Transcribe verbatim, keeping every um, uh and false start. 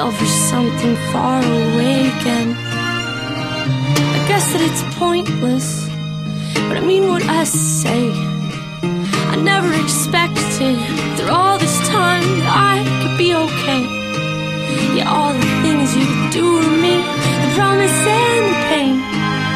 over something far away again. I guess that it's pointless, but I mean what I say. I never expected through all this time